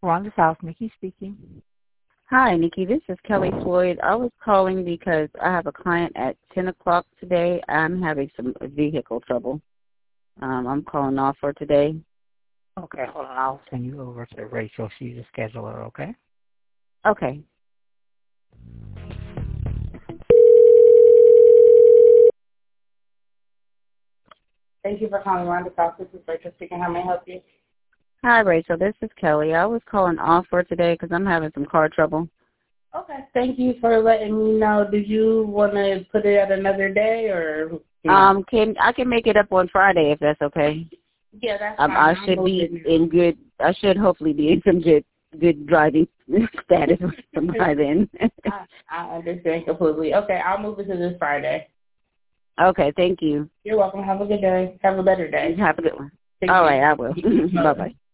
Rhonda South, Nikki speaking. Hi, Nikki. This is Kelly Floyd. I was calling because I have a client at 10 o'clock today. I'm having some vehicle trouble. I'm calling off for today. Okay, hold on. I'll send you over to Rachel. She's a scheduler, okay? Okay. Thank you for calling Rhonda South. This is Rachel speaking. How may I help you? Hi, Rachel. This is Kelly. I was calling off for today because I'm having some car trouble. Okay. Thank you for letting me know. Did you want to put it at another day or? No? I can make it up on Friday if that's okay. Yeah, that's fine. I should be in good. I should hopefully be in some good driving status by then. I understand completely. Okay, I'll move it to this Friday. Okay, thank you. You're welcome. Have a good day. Have a better day. Have a good one. Thank All you. right, I will. Bye-bye.